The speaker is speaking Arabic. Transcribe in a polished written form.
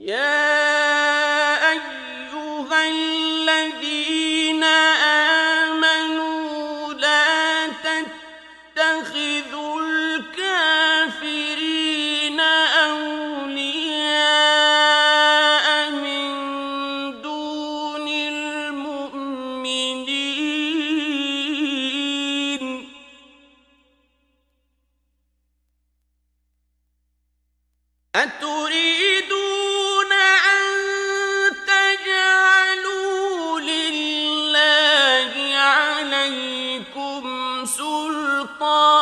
يا أيها الذين آمنوا لا تتخذوا الكافرين أولياء من دون المؤمنين أتريدون أن تجعلوا لله عليكم سلطانا